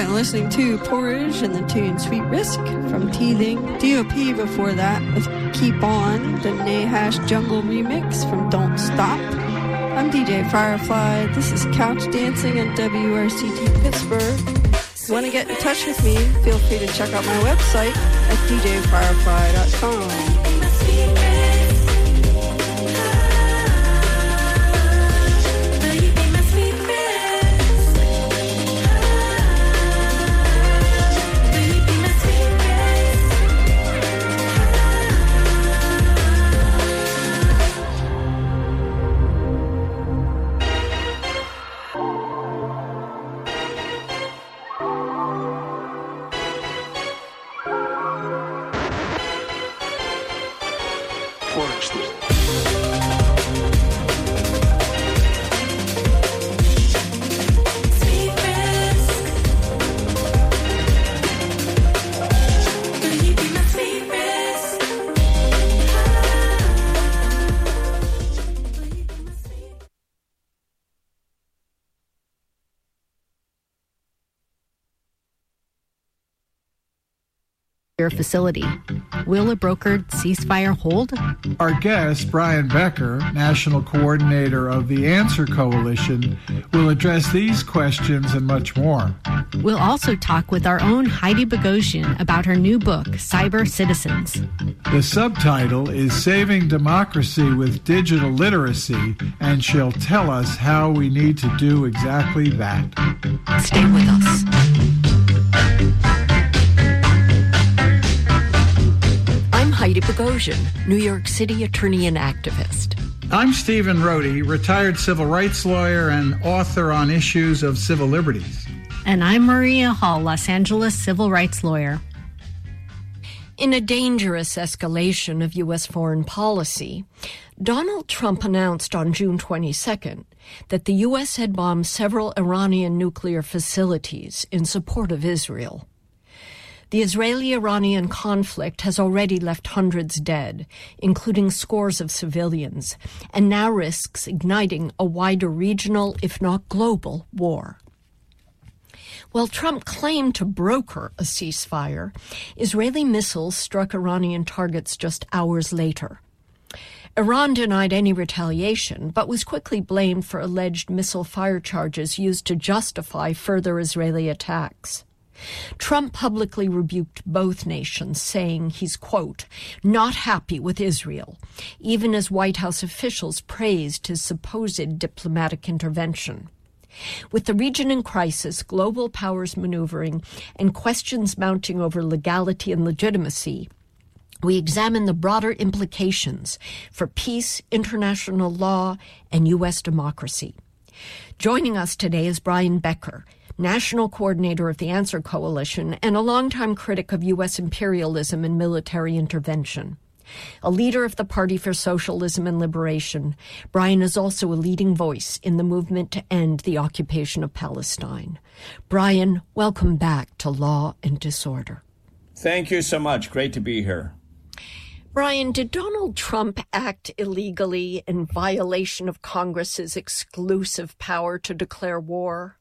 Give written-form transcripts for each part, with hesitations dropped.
been listening to Porridge and the tune Sweet Risk from Teething. DOP before that with Keep On, the Nahash Jungle remix from Don't Stop. I'm DJ Firefly. This is Couch Dancing on WRCT Pittsburgh. If you want to get in touch with me, feel free to check out my website at djfirefly.com. Facility. Will a brokered ceasefire hold? Our guest, Brian Becker, National Coordinator of the Answer Coalition, will address these questions and much more. We'll also talk with our own Heidi Bogosian about her new book, Cyber Citizens. The subtitle is Saving Democracy with Digital Literacy, and she'll tell us how we need to do exactly that. Stay with us. Heidi Bogosian, New York City attorney and activist. I'm Stephen Rohde, retired civil rights lawyer and author on issues of civil liberties. And I'm Maria Hall, Los Angeles civil rights lawyer. In a dangerous escalation of U.S. foreign policy, Donald Trump announced on June 22nd that the U.S. had bombed several Iranian nuclear facilities in support of Israel. The Israeli-Iranian conflict has already left hundreds dead, including scores of civilians, and now risks igniting a wider regional, if not global, war. While Trump claimed to broker a ceasefire, Israeli missiles struck Iranian targets just hours later. Iran denied any retaliation, but was quickly blamed for alleged missile fire charges used to justify further Israeli attacks. Trump publicly rebuked both nations, saying he's, quote, not happy with Israel, even as White House officials praised his supposed diplomatic intervention. With the region in crisis, global powers maneuvering, and questions mounting over legality and legitimacy, we examine the broader implications for peace, international law, and U.S. democracy. Joining us today is Brian Becker, National Coordinator of the Answer Coalition and a longtime critic of U.S. imperialism and military intervention. A leader of the Party for Socialism and Liberation, Brian is also a leading voice in the movement to end the occupation of Palestine. Brian, welcome back to Law and Disorder. Thank you so much. Great to be here. Brian, did Donald Trump act illegally in violation of Congress's exclusive power to declare war?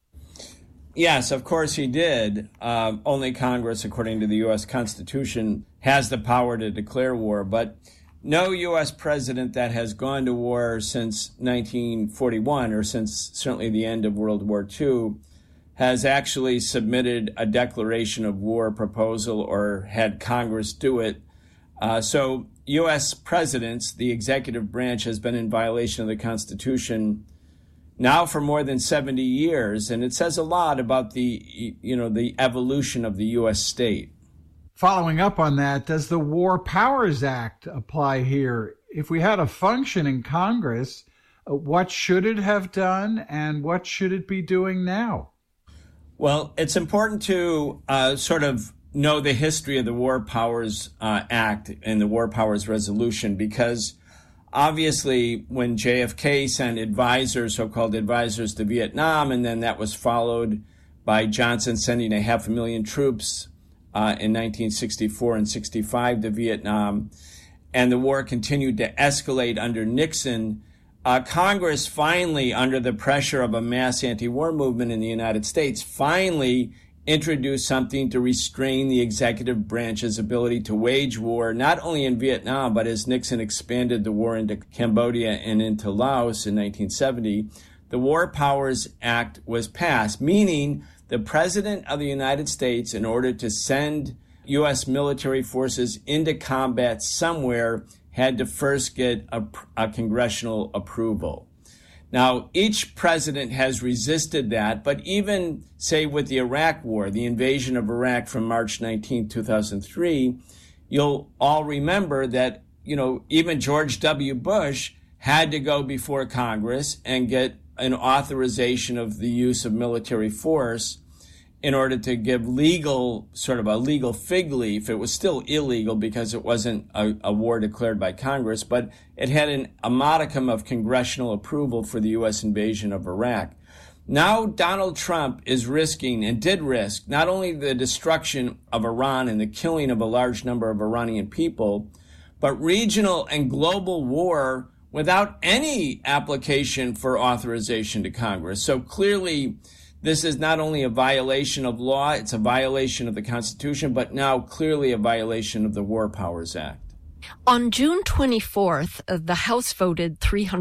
Yes, of course he did. Only Congress, according to the U.S. Constitution, has the power to declare war. But no U.S. president that has gone to war since 1941, or since certainly the end of World War II, has actually submitted a declaration of war proposal or had Congress do it. So U.S. presidents, the executive branch, has been in violation of the Constitution now for more than 70 years, and it says a lot about the evolution of the U.S. state. Following up on that, does the War Powers Act apply here? If we had a functioning Congress, what should it have done, and what should it be doing now? Well, it's important to sort of know the history of the War Powers Act and the War Powers Resolution, because obviously, when JFK sent advisors, so-called advisors, to Vietnam, and then that was followed by Johnson sending 500,000 troops in 1964 and 65 to Vietnam, and the war continued to escalate under Nixon, Congress finally, under the pressure of a mass anti-war movement in the United States, finally introduced something to restrain the executive branch's ability to wage war, not only in Vietnam, but as Nixon expanded the war into Cambodia and into Laos in 1970, the War Powers Act was passed, meaning the President of the United States, in order to send U.S. military forces into combat somewhere, had to first get a congressional approval. Now, each president has resisted that, but even, say, with the Iraq War, the invasion of Iraq from March 19, 2003, you'll all remember that, even George W. Bush had to go before Congress and get an authorization of the use of military force in order to give sort of a legal fig leaf. It was still illegal because it wasn't a war declared by Congress, but it had a modicum of congressional approval for the U.S. invasion of Iraq. Now Donald Trump is risking, and did risk, not only the destruction of Iran and the killing of a large number of Iranian people, but regional and global war without any application for authorization to Congress. So clearly, this is not only a violation of law, it's a violation of the Constitution, but now clearly a violation of the War Powers Act. On June 24th, the House voted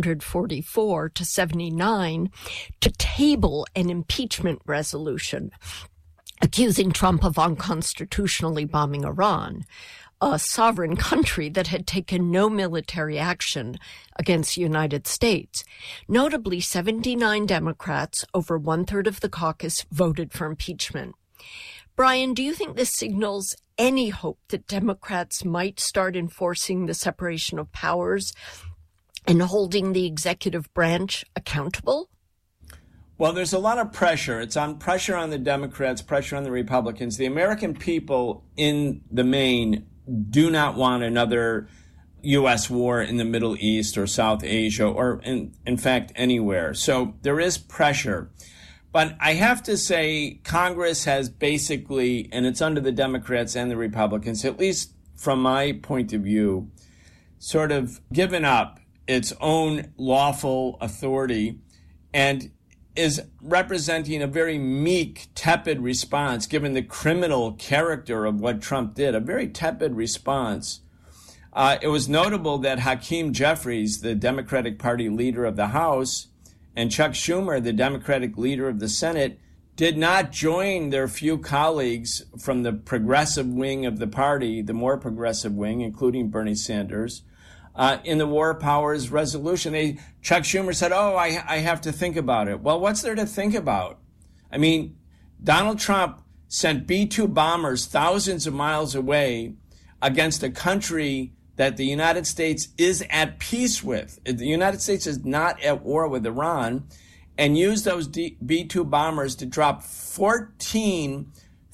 344 to 79 to table an impeachment resolution accusing Trump of unconstitutionally bombing Iran, a sovereign country that had taken no military action against the United States. Notably, 79 Democrats, over one-third of the caucus, voted for impeachment. Brian, do you think this signals any hope that Democrats might start enforcing the separation of powers and holding the executive branch accountable? Well, there's a lot of pressure. It's on pressure on the Democrats, pressure on the Republicans. The American people in the main do not want another U.S. war in the Middle East or South Asia or, in fact, anywhere. So there is pressure. But I have to say Congress has basically, and it's under the Democrats and the Republicans, at least from my point of view, sort of given up its own lawful authority and is representing a very meek, tepid response, given the criminal character of what Trump did, a very tepid response. It was notable that Hakeem Jeffries, the Democratic Party leader of the House, and Chuck Schumer, the Democratic leader of the Senate, did not join their few colleagues from the progressive wing of the party, the more progressive wing, including Bernie Sanders, in the War Powers resolution. Chuck Schumer said, I have to think about it. Well, what's there to think about? I mean, Donald Trump sent B-2 bombers thousands of miles away against a country that the United States is at peace with. The United States is not at war with Iran, and used those B-2 bombers to drop 14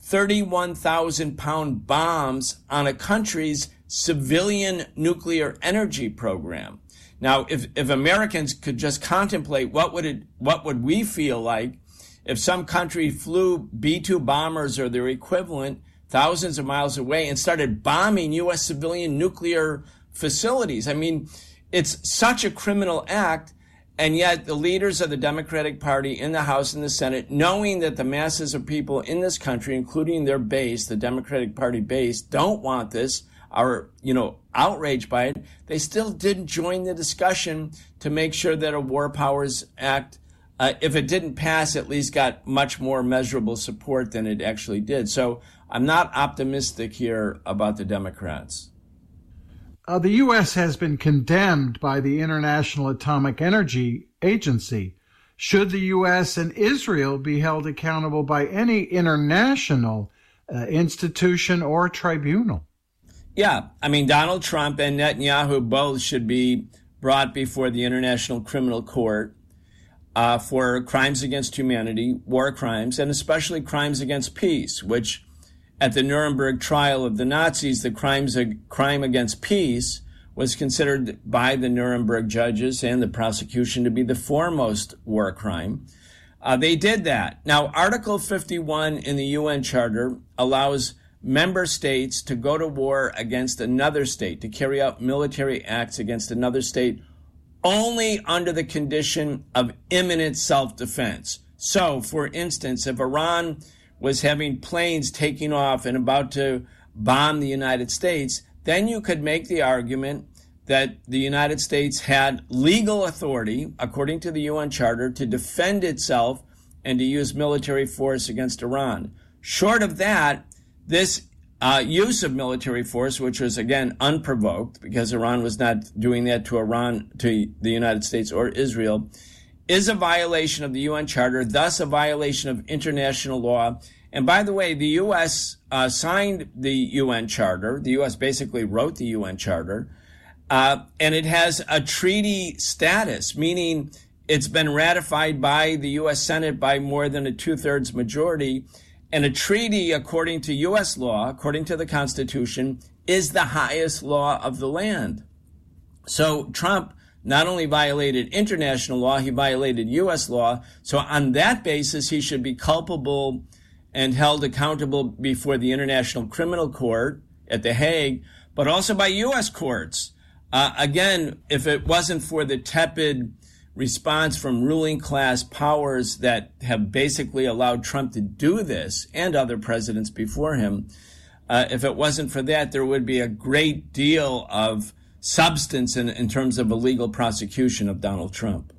31,000-pound bombs on a country's civilian nuclear energy program. Now, if Americans could just contemplate what would we feel like if some country flew B-2 bombers or their equivalent thousands of miles away and started bombing U.S. civilian nuclear facilities. I mean, it's such a criminal act, and yet the leaders of the Democratic Party in the House and the Senate, knowing that the masses of people in this country, including their base, the Democratic Party base, don't want this, are, outraged by it, they still didn't join the discussion to make sure that a War Powers Act, if it didn't pass, at least got much more measurable support than it actually did. So I'm not optimistic here about the Democrats. The U.S. has been condemned by the International Atomic Energy Agency. Should the U.S. and Israel be held accountable by any international institution or tribunal? Yeah, I mean, Donald Trump and Netanyahu both should be brought before the International Criminal Court for crimes against humanity, war crimes, and especially crimes against peace, which at the Nuremberg trial of the Nazis, the crime against peace was considered by the Nuremberg judges and the prosecution to be the foremost war crime. They did that. Now, Article 51 in the UN Charter allows member states to go to war against another state, to carry out military acts against another state, only under the condition of imminent self-defense. So, for instance, if Iran was having planes taking off and about to bomb the United States, then you could make the argument that the United States had legal authority, according to the UN Charter, to defend itself and to use military force against Iran. Short of that, this use of military force, which was, again, unprovoked, because Iran was not doing that to the United States or Israel, is a violation of the UN Charter, thus a violation of international law. And by the way, the U.S. Signed the UN Charter. The U.S. basically wrote the UN Charter. And it has a treaty status, meaning it's been ratified by the U.S. Senate by more than a 2/3 majority. And a treaty, according to U.S. law, according to the Constitution, is the highest law of the land. So Trump not only violated international law, he violated U.S. law. So on that basis, he should be culpable and held accountable before the International Criminal Court at The Hague, but also by U.S. courts. Again, if it wasn't for the tepid response from ruling class powers that have basically allowed Trump to do this and other presidents before him, if it wasn't for that, there would be a great deal of substance in terms of a legal prosecution of Donald Trump.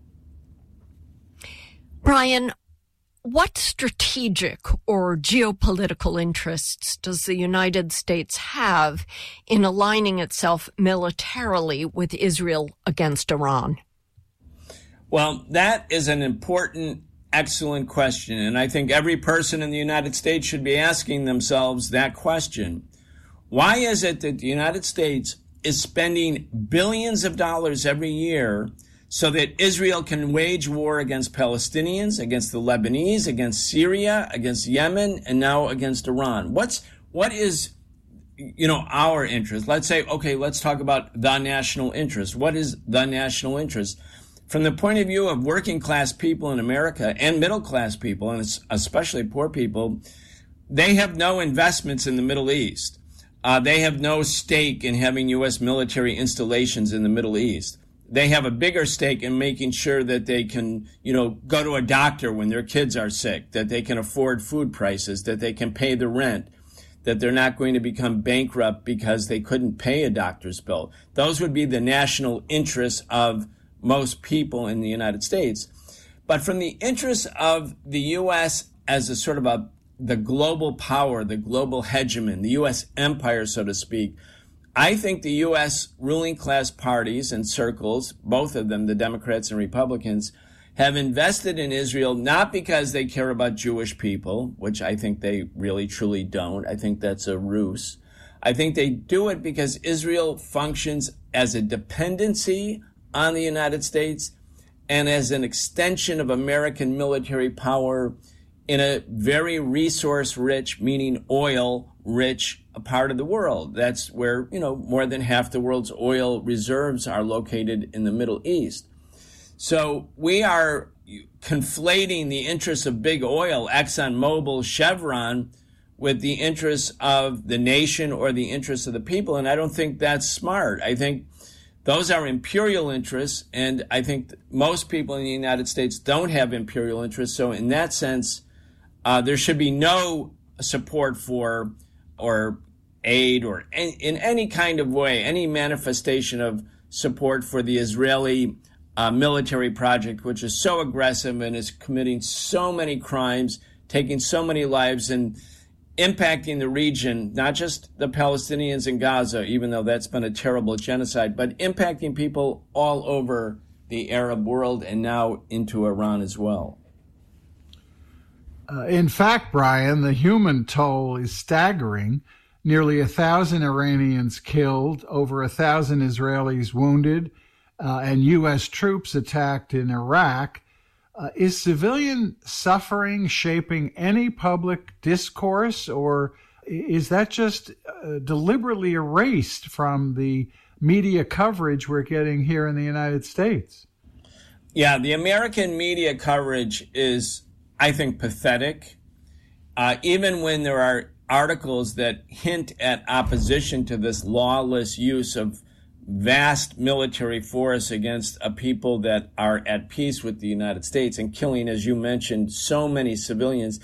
Brian, what strategic or geopolitical interests does the United States have in aligning itself militarily with Israel against Iran? Well, that is an important, excellent question. And I think every person in the United States should be asking themselves that question. Why is it that the United States is spending billions of dollars every year so that Israel can wage war against Palestinians, against the Lebanese, against Syria, against Yemen, and now against Iran? What is our interest? Let's say, okay, let's talk about the national interest. What is the national interest? From the point of view of working class people in America and middle class people, and especially poor people, they have no investments in the Middle East. They have no stake in having U.S. military installations in the Middle East. They have a bigger stake in making sure that they can, go to a doctor when their kids are sick, that they can afford food prices, that they can pay the rent, that they're not going to become bankrupt because they couldn't pay a doctor's bill. Those would be the national interests of most people in the United States. But from the interests of the U.S. as a sort of the global power, the global hegemon, the U.S. empire, so to speak, I think the U.S. ruling class parties and circles, both of them, the Democrats and Republicans, have invested in Israel not because they care about Jewish people, which I think they really truly don't. I think that's a ruse. I think they do it because Israel functions as a dependency on the United States and as an extension of American military power in a very resource-rich, meaning oil-rich part of the world. That's where, more than half the world's oil reserves are located in the Middle East. So we are conflating the interests of big oil, ExxonMobil, Chevron, with the interests of the nation or the interests of the people, and I don't think that's smart. I think those are imperial interests, and I think most people in the United States don't have imperial interests. So in that sense, there should be no support for or aid or in any kind of way, any manifestation of support for the Israeli military project, which is so aggressive and is committing so many crimes, taking so many lives, and impacting the region, not just the Palestinians in Gaza, even though that's been a terrible genocide, but impacting people all over the Arab world and now into Iran as well. In fact, Brian, the human toll is staggering. Nearly 1,000 Iranians killed, over 1,000 Israelis wounded, and U.S. troops attacked in Iraq. Is civilian suffering shaping any public discourse, or is that just deliberately erased from the media coverage we're getting here in the United States? Yeah, the American media coverage is, I think, pathetic. Even when there are articles that hint at opposition to this lawless use of vast military force against a people that are at peace with the United States and killing, as you mentioned, so many civilians,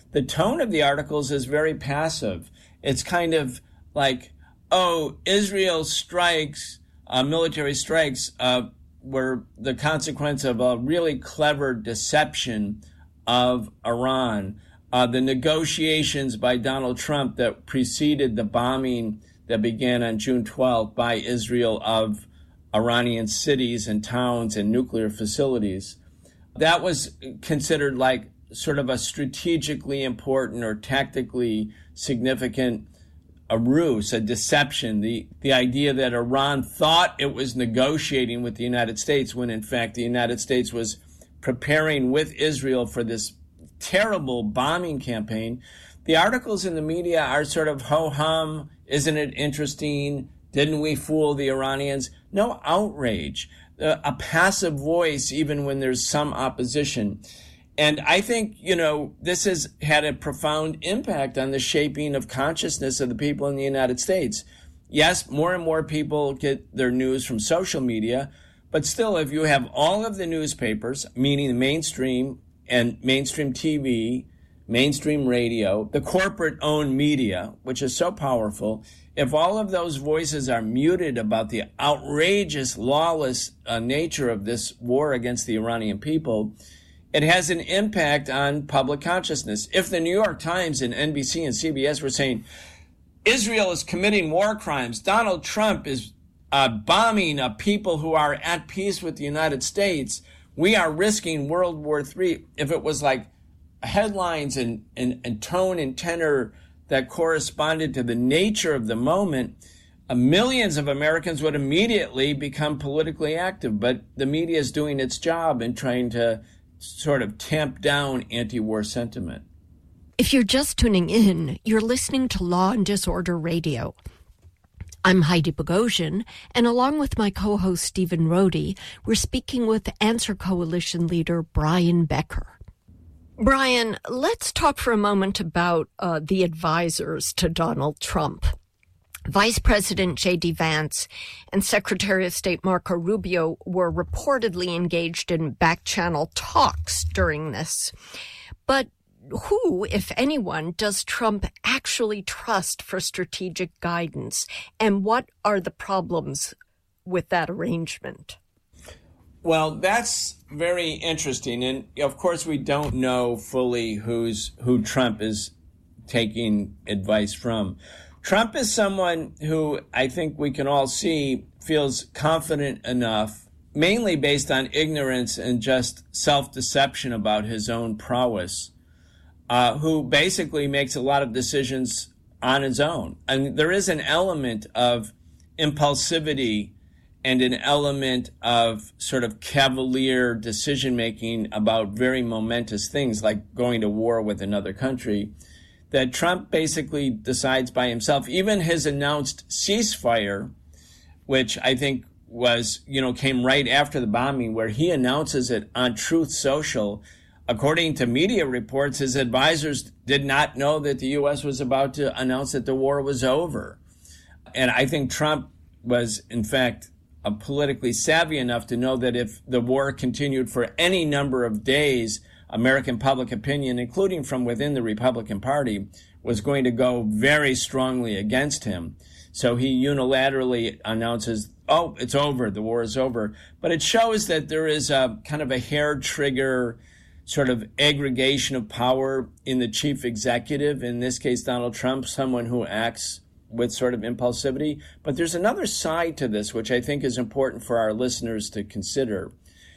the tone of the articles is very passive. It's kind of like, oh, Israel strikes, military strikes were the consequence of a really clever deception of Iran. The negotiations by Donald Trump that preceded the bombing that began on June 12th by Israel of Iranian cities and towns and nuclear facilities, that was considered like sort of a strategically important or tactically significant a ruse, a deception, the idea that Iran thought it was negotiating with the United States when in fact the United States was preparing with Israel for this terrible bombing campaign. The articles in the media are sort of ho-hum, isn't it interesting? Didn't we fool the Iranians? No outrage, a passive voice even when there's some opposition. And I think, this has had a profound impact on the shaping of consciousness of the people in the United States. Yes, more and more people get their news from social media, but still, if you have all of the newspapers, meaning the mainstream and mainstream TV, mainstream radio, the corporate-owned media, which is so powerful, if all of those voices are muted about the outrageous, lawless nature of this war against the Iranian people, it has an impact on public consciousness. If the New York Times and NBC and CBS were saying, Israel is committing war crimes, Donald Trump is bombing people who are at peace with the United States, we are risking World War III. If it was like headlines and tone and tenor that corresponded to the nature of the moment, millions of Americans would immediately become politically active. But the media is doing its job in trying to sort of tamp down anti-war sentiment. If you're just tuning in, you're listening to Law and Disorder Radio. I'm Heidi Bogosian, and along with my co-host Stephen Rohde, we're speaking with Answer Coalition leader Brian Becker. Brian, let's talk for a moment about the advisors to Donald Trump. Vice President J.D. Vance and Secretary of State Marco Rubio were reportedly engaged in back-channel talks during this. But who, if anyone, does Trump actually trust for strategic guidance? And what are the problems with that arrangement? Well, that's very interesting. And, of course, we don't know fully who Trump is taking advice from. Trump is someone who I think we can all see feels confident enough, mainly based on ignorance and just self-deception about his own prowess, who basically makes a lot of decisions on his own. And there is an element of impulsivity and an element of sort of cavalier decision-making about very momentous things like going to war with another country that Trump basically decides by himself. Even his announced ceasefire, which I think was, came right after the bombing, where he announces it on Truth Social. According to media reports, his advisors did not know that the U.S. was about to announce that the war was over. And I think Trump was, in fact, politically savvy enough to know that if the war continued for any number of days, American public opinion, including from within the Republican Party, was going to go very strongly against him. So he unilaterally announces, oh, it's over, the war is over. But it shows that there is a kind of a hair trigger sort of aggregation of power in the chief executive, in this case Donald Trump, someone who acts with sort of impulsivity. But there's another side to this, which I think is important for our listeners to consider.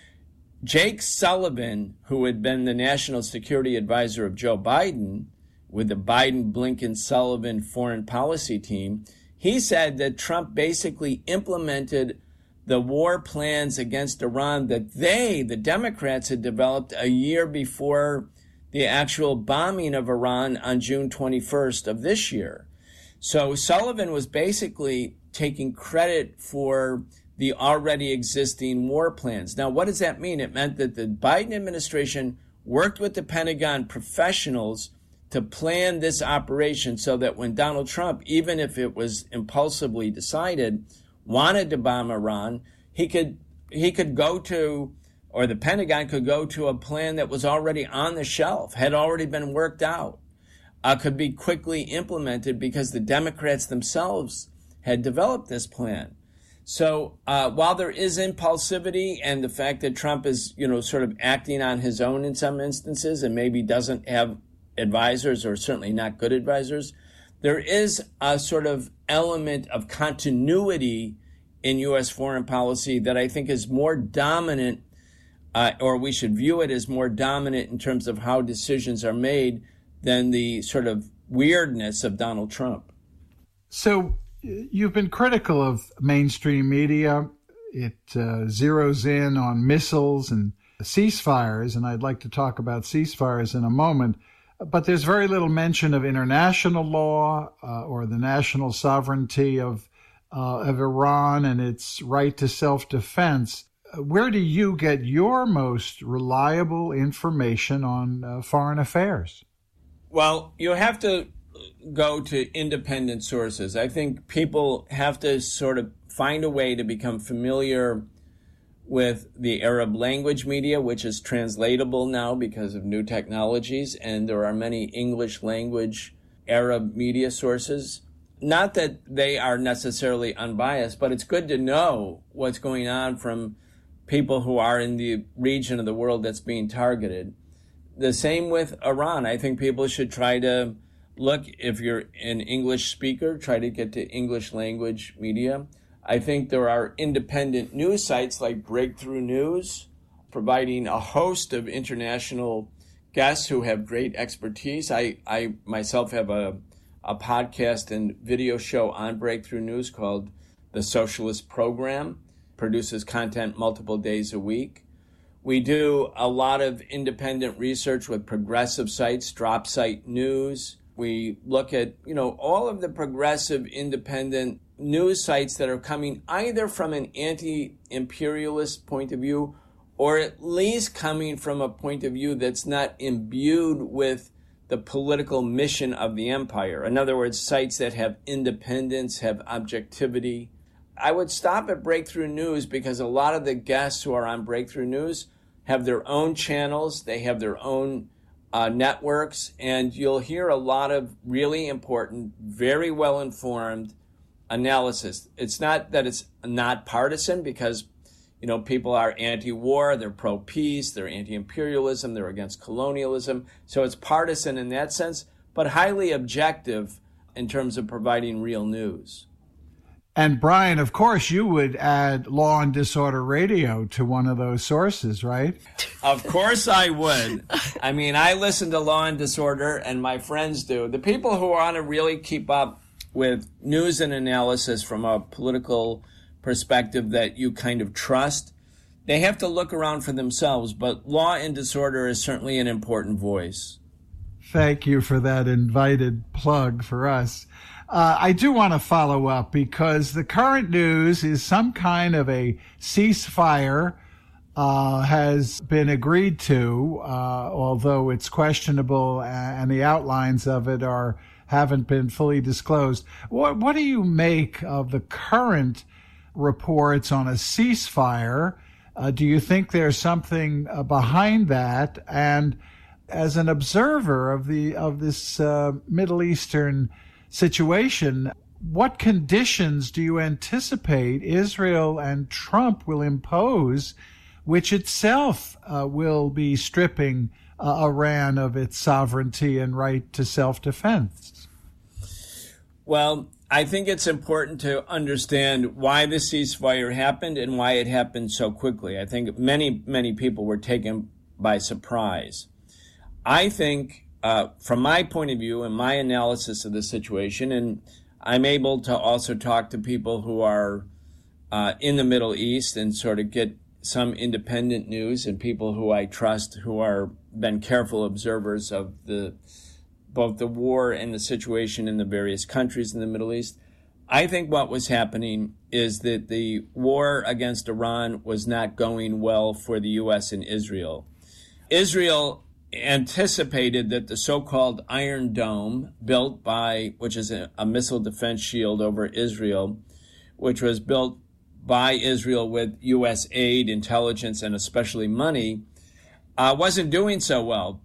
Jake Sullivan, who had been the national security advisor of Joe Biden with the Biden-Blinken-Sullivan foreign policy team, he said that Trump basically implemented the war plans against Iran that the Democrats, had developed a year before the actual bombing of Iran on June 21st of this year. So Sullivan was basically taking credit for the already existing war plans. Now, what does that mean? It meant that the Biden administration worked with the Pentagon professionals to plan this operation so that when Donald Trump, even if it was impulsively decided, wanted to bomb Iran, he could go to, or the Pentagon could go to a plan that was already on the shelf, had already been worked out. could be quickly implemented because the Democrats themselves had developed this plan. So while there is impulsivity and the fact that Trump is, sort of acting on his own in some instances and maybe doesn't have advisors or certainly not good advisors, there is a sort of element of continuity in U.S. foreign policy that I think is more dominant, or we should view it as more dominant in terms of how decisions are made than the sort of weirdness of Donald Trump. So you've been critical of mainstream media. It zeroes in on missiles and ceasefires, and I'd like to talk about ceasefires in a moment. But there's very little mention of international law or the national sovereignty of Iran and its right to self-defense. Where do you get your most reliable information on foreign affairs? Well, you have to go to independent sources. I think people have to sort of find a way to become familiar with the Arab language media, which is translatable now because of new technologies, and there are many English language Arab media sources. Not that they are necessarily unbiased, but it's good to know what's going on from people who are in the region of the world that's being targeted. The same with Iran. I think people should try to look, if you're an English speaker, try to get to English language media. I think there are independent news sites like Breakthrough News, providing a host of international guests who have great expertise. I myself have a podcast and video show on Breakthrough News called The Socialist Program, produces content multiple days a week. We do a lot of independent research with progressive sites, Drop Site News. We look at, all of the progressive independent news sites that are coming either from an anti-imperialist point of view or at least coming from a point of view that's not imbued with the political mission of the empire. In other words, sites that have independence, have objectivity. I would stop at Breakthrough News because a lot of the guests who are on Breakthrough News have their own channels, they have their own networks, and you'll hear a lot of really important, very well-informed analysis. It's not that it's not partisan because, people are anti-war, they're pro-peace, they're anti-imperialism, they're against colonialism. So it's partisan in that sense, but highly objective in terms of providing real news. And Brian, of course, you would add Law and Disorder Radio to one of those sources, right? Of course I would. I mean, I listen to Law and Disorder, and my friends do. The people who want to really keep up with news and analysis from a political perspective that you kind of trust, they have to look around for themselves. But Law and Disorder is certainly an important voice. Thank you for that invited plug for us. I do want to follow up because the current news is some kind of a ceasefire has been agreed to, although it's questionable and the outlines of it haven't been fully disclosed. What do you make of the current reports on a ceasefire? Do you think there's something behind that? And as an observer of this Middle Eastern situation, what conditions do you anticipate Israel and Trump will impose, which itself will be stripping Iran of its sovereignty and right to self-defense? Well, I think it's important to understand why the ceasefire happened and why it happened so quickly. I think many, many people were taken by surprise. I think from my point of view and my analysis of the situation, and I'm able to also talk to people who are in the Middle East and sort of get some independent news, and people who I trust who are been careful observers of both the war and the situation in the various countries in the Middle East. I think what was happening is that the war against Iran was not going well for the U.S. and Israel. Israel anticipated that the so-called Iron Dome, which is a missile defense shield over Israel, which was built by Israel with U.S. aid, intelligence, and especially money, wasn't doing so well.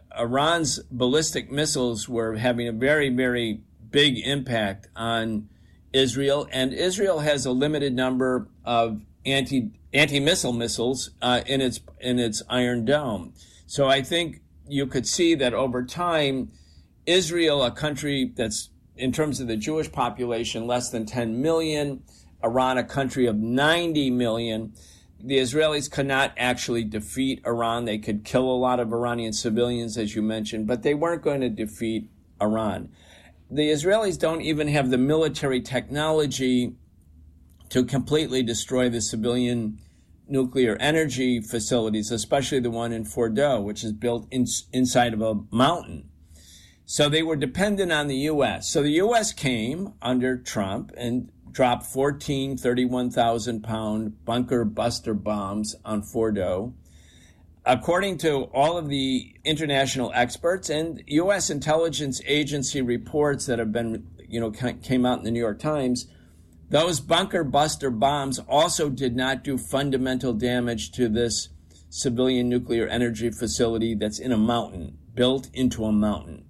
Iran's ballistic missiles were having a very, very big impact on Israel, and Israel has a limited number of anti-missile missiles in its Iron Dome. So I think you could see that over time, Israel, a country that's, in terms of the Jewish population, less than 10 million, Iran, a country of 90 million, the Israelis could not actually defeat Iran. They could kill a lot of Iranian civilians, as you mentioned, but they weren't going to defeat Iran. The Israelis don't even have the military technology to completely destroy the civilian nuclear energy facilities, especially the one in Fordow, which is built inside of a mountain. So they were dependent on the U.S. So the U.S. came under Trump and dropped 14 31,000-pound bunker buster bombs on Fordow. According to all of the international experts and U.S. intelligence agency reports that have been, came out in the New York Times, those bunker buster bombs also did not do fundamental damage to this civilian nuclear energy facility that's in a mountain, built into a mountain.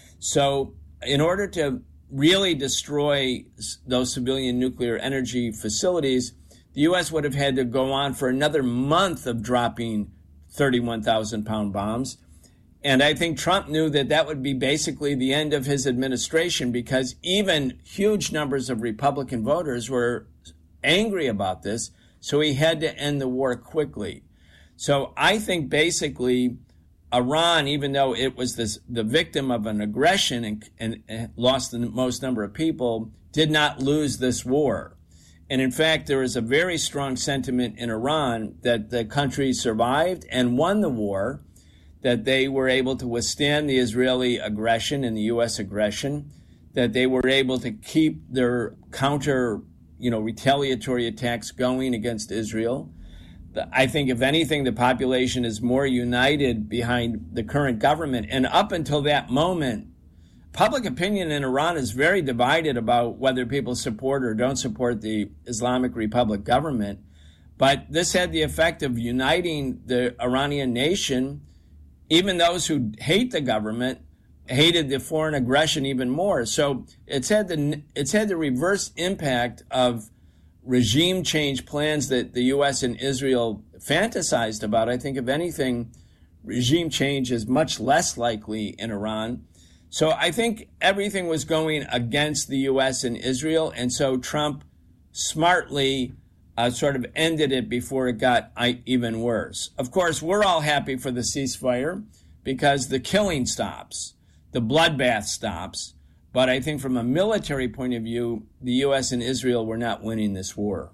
So in order to really destroy those civilian nuclear energy facilities, the U.S. would have had to go on for another month of dropping 31,000-pound bombs. And I think Trump knew that that would be basically the end of his administration, because even huge numbers of Republican voters were angry about this. So he had to end the war quickly. So I think basically Iran, even though it was the victim of an aggression and lost the most number of people, did not lose this war. And in fact, there is a very strong sentiment in Iran that the country survived and won the war, that they were able to withstand the Israeli aggression and the U.S. aggression, that they were able to keep their counter, retaliatory attacks going against Israel. I think, if anything, the population is more united behind the current government. And up until that moment, public opinion in Iran is very divided about whether people support or don't support the Islamic Republic government. But this had the effect of uniting the Iranian nation. Even those who hate the government hated the foreign aggression even more. So it's had the reverse impact of regime change plans that the U.S. and Israel fantasized about. I think, if anything, regime change is much less likely in Iran. So I think everything was going against the U.S. and Israel, and so Trump smartly sort of ended it before it got even worse. Of course, we're all happy for the ceasefire because the killing stops, the bloodbath stops. But I think from a military point of view, the U.S. and Israel were not winning this war.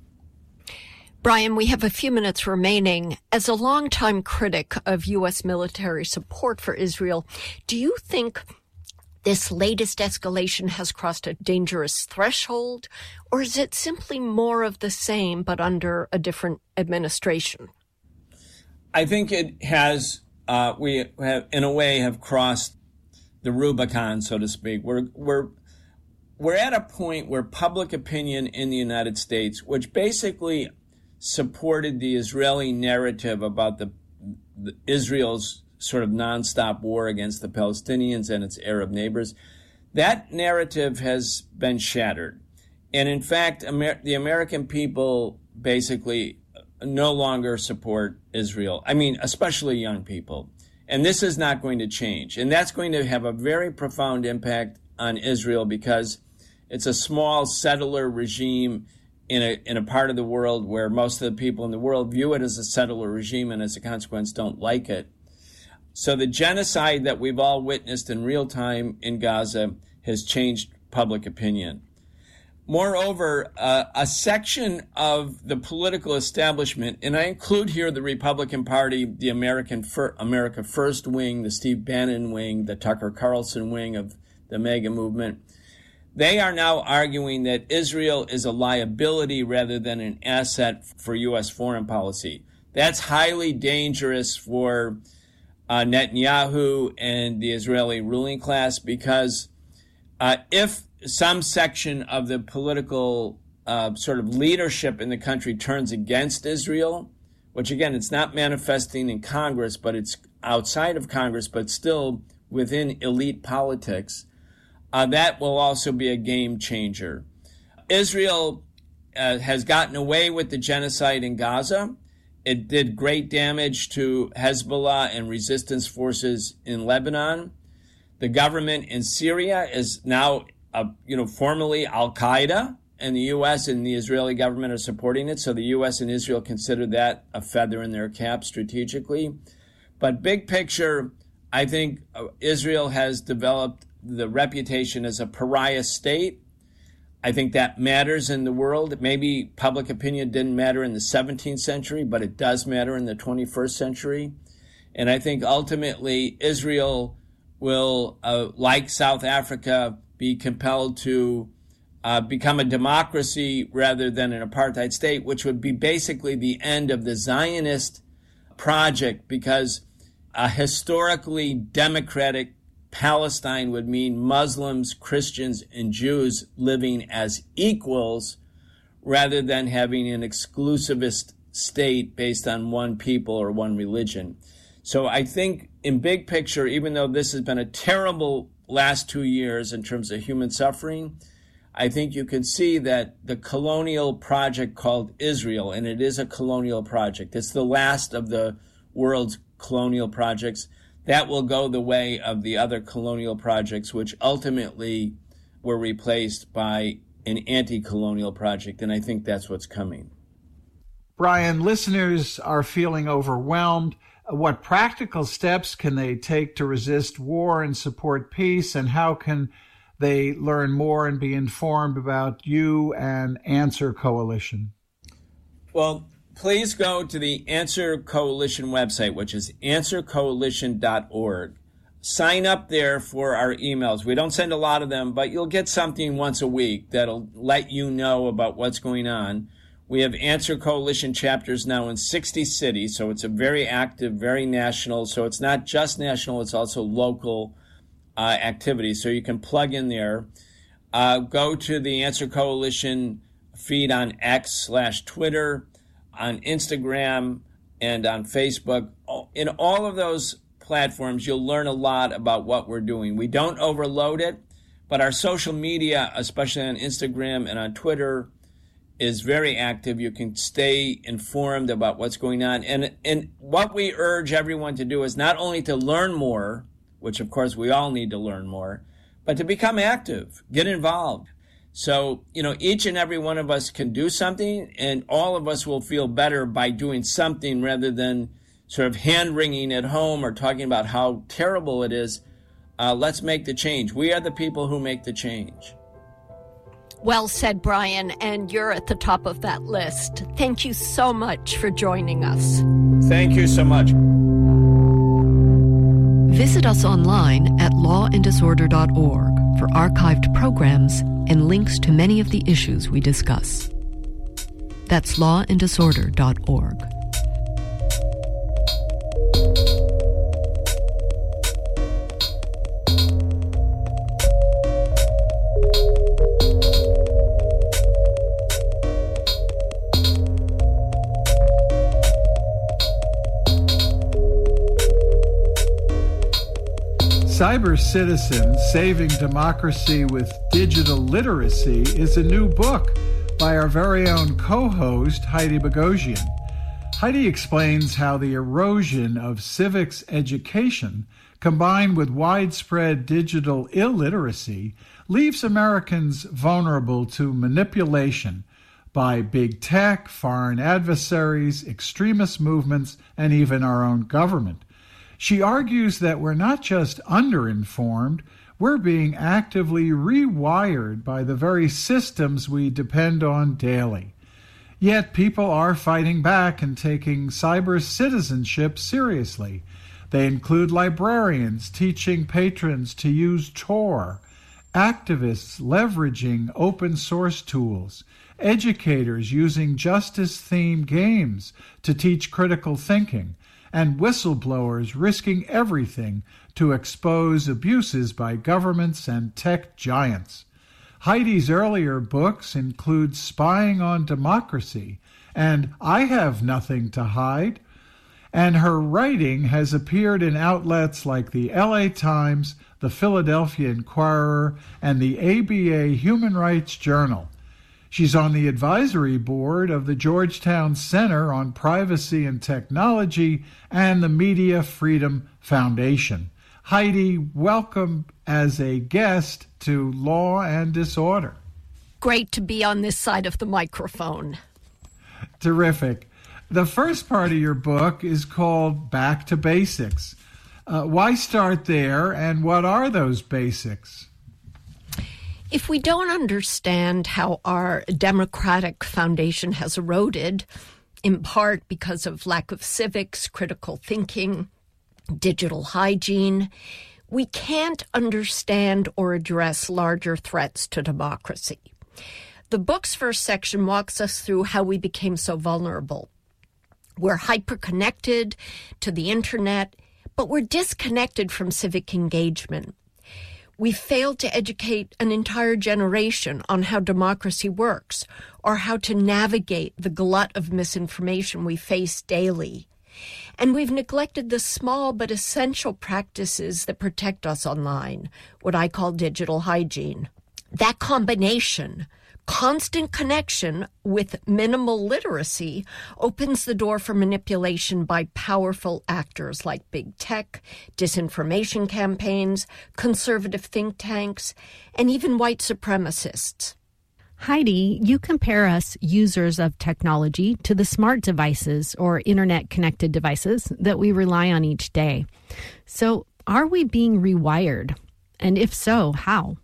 Brian, we have a few minutes remaining. As a longtime critic of U.S. military support for Israel, do you think this latest escalation has crossed a dangerous threshold, or is it simply more of the same but under a different administration? I think it has. We have, in a way, have crossed the Rubicon, so to speak. We're at a point where public opinion in the United States, which basically supported the Israeli narrative about the Israel's sort of nonstop war against the Palestinians and its Arab neighbors, that narrative has been shattered. And in fact, the American people basically no longer support Israel. I mean, especially young people. And this is not going to change. And that's going to have a very profound impact on Israel, because it's a small settler regime in a part of the world where most of the people in the world view it as a settler regime and as a consequence don't like it. So the genocide that we've all witnessed in real time in Gaza has changed public opinion. Moreover, a section of the political establishment, and I include here the Republican Party, the America First wing, the Steve Bannon wing, the Tucker Carlson wing of the MAGA movement, they are now arguing that Israel is a liability rather than an asset for U.S. foreign policy. That's highly dangerous for Netanyahu and the Israeli ruling class, because if some section of the political sort of leadership in the country turns against Israel, which again, it's not manifesting in Congress, but it's outside of Congress, but still within elite politics, that will also be a game changer. Israel has gotten away with the genocide in Gaza. It did great damage to Hezbollah and resistance forces in Lebanon. The government in Syria is now, formally Al-Qaeda, and the U.S. and the Israeli government are supporting it. So the U.S. and Israel consider that a feather in their cap strategically. But big picture, I think Israel has developed the reputation as a pariah state. I think that matters in the world. Maybe public opinion didn't matter in the 17th century, but it does matter in the 21st century. And I think ultimately Israel will, like South Africa, be compelled to become a democracy rather than an apartheid state, which would be basically the end of the Zionist project, because a historically democratic Palestine would mean Muslims, Christians, and Jews living as equals rather than having an exclusivist state based on one people or one religion. So I think in big picture, even though this has been a terrible last 2 years in terms of human suffering, I think you can see that the colonial project called Israel, and it is a colonial project, it's the last of the world's colonial projects, that will go the way of the other colonial projects, which ultimately were replaced by an anti-colonial project, and I think that's what's coming. Brian, listeners are feeling overwhelmed. What practical steps can they take to resist war and support peace, and how can they learn more and be informed about you and Answer Coalition? Well, please go to the Answer Coalition website, which is answercoalition.org. Sign up there for our emails. We don't send a lot of them, but you'll get something once a week that'll let you know about what's going on. We have Answer Coalition chapters now in 60 cities, so it's a very active, very national. So it's not just national, it's also local activity. So you can plug in there. Go to the Answer Coalition feed on X/Twitter, on Instagram, and on Facebook. In all of those platforms, you'll learn a lot about what we're doing. We don't overload it, but our social media, especially on Instagram and on Twitter, is very active. You can stay informed about what's going on. And what we urge everyone to do is not only to learn more, which of course we all need to learn more, but to become active, get involved. So, each and every one of us can do something, and all of us will feel better by doing something rather than sort of hand-wringing at home or talking about how terrible it is. Let's make the change. We are the people who make the change. Well said, Brian, and you're at the top of that list. Thank you so much for joining us. Thank you so much. Visit us online at lawanddisorder.org for archived programs and links to many of the issues we discuss. That's lawanddisorder.org. Cyber Citizen, Saving Democracy with Digital Literacy is a new book by our very own co-host, Heidi Boghossian. Heidi explains how the erosion of civics education, combined with widespread digital illiteracy, leaves Americans vulnerable to manipulation by big tech, foreign adversaries, extremist movements, and even our own government. She argues that we're not just underinformed, we're being actively rewired by the very systems we depend on daily. Yet people are fighting back and taking cyber citizenship seriously. They include librarians teaching patrons to use Tor, activists leveraging open source tools, educators using justice-themed games to teach critical thinking, and whistleblowers risking everything to expose abuses by governments and tech giants. Heidi's earlier books include Spying on Democracy and I Have Nothing to Hide, and her writing has appeared in outlets like the LA Times, the Philadelphia Inquirer, and the ABA Human Rights Journal. She's on the advisory board of the Georgetown Center on Privacy and Technology and the Media Freedom Foundation. Heidi, welcome as a guest to Law and Disorder. Great to be on this side of the microphone. Terrific. The first part of your book is called Back to Basics. Why start there, and what are those basics? If we don't understand how our democratic foundation has eroded, in part because of lack of civics, critical thinking, digital hygiene, we can't understand or address larger threats to democracy. The book's first section walks us through how we became so vulnerable. We're hyper-connected to the internet, but we're disconnected from civic engagement. We failed to educate an entire generation on how democracy works or how to navigate the glut of misinformation we face daily. And we've neglected the small but essential practices that protect us online, what I call digital hygiene. That combination, constant connection with minimal literacy, opens the door for manipulation by powerful actors like big tech, disinformation campaigns, conservative think tanks, and even white supremacists. Heidi, you compare us users of technology to the smart devices or internet-connected devices that we rely on each day. So, are we being rewired? And if so, how?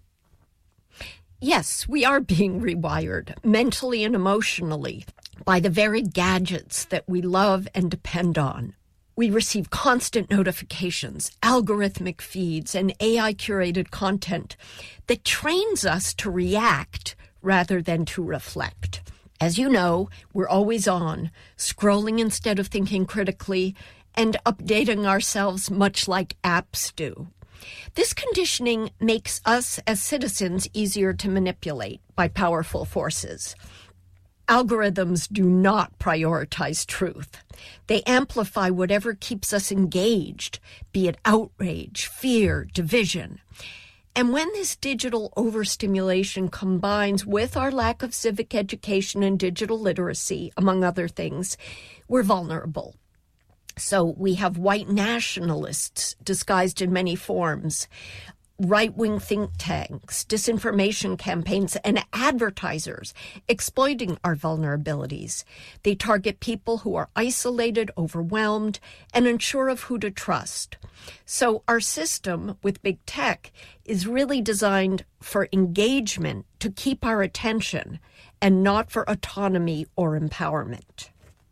Yes, we are being rewired, mentally and emotionally, by the very gadgets that we love and depend on. We receive constant notifications, algorithmic feeds, and AI-curated content that trains us to react rather than to reflect. As you know, we're always on, scrolling instead of thinking critically, and updating ourselves much like apps do. This conditioning makes us as citizens easier to manipulate by powerful forces. Algorithms do not prioritize truth. They amplify whatever keeps us engaged, be it outrage, fear, division. And when this digital overstimulation combines with our lack of civic education and digital literacy, among other things, we're vulnerable. So we have white nationalists disguised in many forms, right-wing think tanks, disinformation campaigns, and advertisers exploiting our vulnerabilities. They target people who are isolated, overwhelmed, and unsure of who to trust. So our system with big tech is really designed for engagement to keep our attention and not for autonomy or empowerment.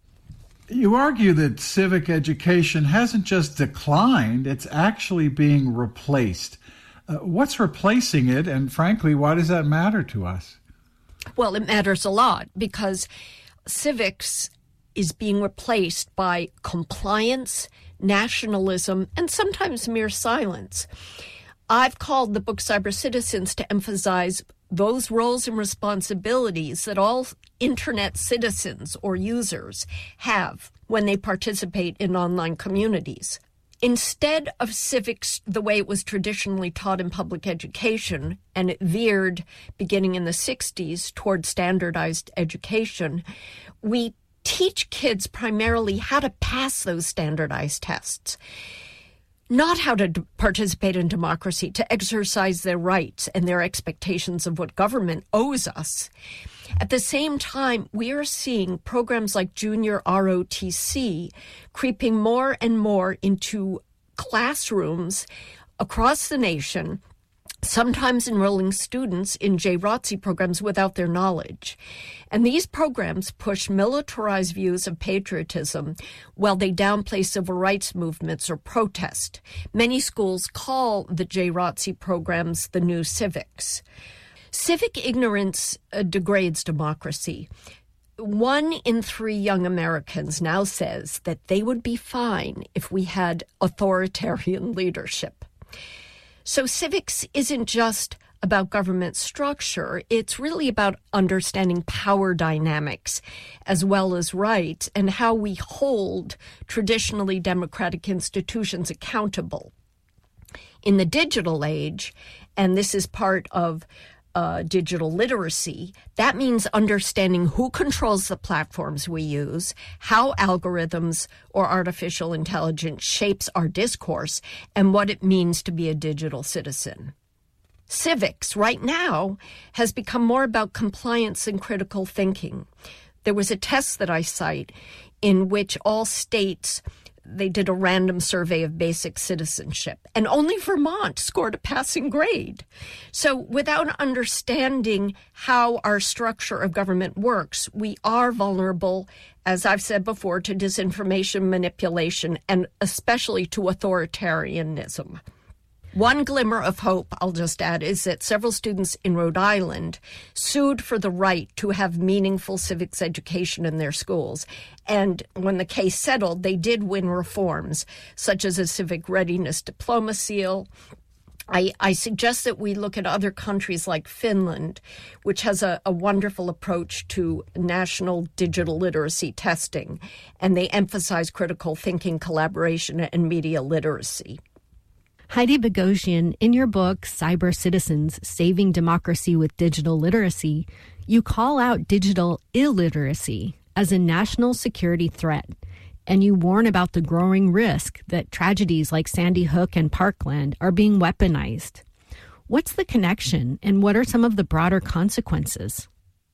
You argue that civic education hasn't just declined, it's actually being replaced. What's replacing it, and frankly, why does that matter to us? Well, it matters a lot because civics is being replaced by compliance, nationalism, and sometimes mere silence. I've called the book Cyber Citizens to emphasize those roles and responsibilities that all internet citizens or users have when they participate in online communities. Instead of civics the way it was traditionally taught in public education, and it veered beginning in the 60s toward standardized education, we teach kids primarily how to pass those standardized tests, not how to participate in democracy, to exercise their rights and their expectations of what government owes us. At the same time, we are seeing programs like Junior ROTC creeping more and more into classrooms across the nation, sometimes enrolling students in JROTC programs without their knowledge. And these programs push militarized views of patriotism while they downplay civil rights movements or protest. Many schools call the JROTC programs the new civics. Civic ignorance degrades democracy. 1 in 3 young Americans now says that they would be fine if we had authoritarian leadership. So civics isn't just about government structure. It's really about understanding power dynamics as well as rights and how we hold traditionally democratic institutions accountable. In the digital age, and this is part of digital literacy, that means understanding who controls the platforms we use, how algorithms or artificial intelligence shapes our discourse, and what it means to be a digital citizen. Civics right now has become more about compliance and critical thinking. There was a test that I cite in which all states, they did a random survey of basic citizenship, and only Vermont scored a passing grade. So without understanding how our structure of government works, we are vulnerable, as I've said before, to disinformation, manipulation, and especially to authoritarianism. One glimmer of hope, I'll just add, is that several students in Rhode Island sued for the right to have meaningful civics education in their schools. And when the case settled, they did win reforms, such as a civic readiness diploma seal. I suggest that we look at other countries like Finland, which has a wonderful approach to national digital literacy testing, and they emphasize critical thinking, collaboration, and media literacy. Heidi Boghossian, in your book, Cyber Citizens, Saving Democracy with Digital Literacy, you call out digital illiteracy as a national security threat, and you warn about the growing risk that tragedies like Sandy Hook and Parkland are being weaponized. What's the connection, and what are some of the broader consequences?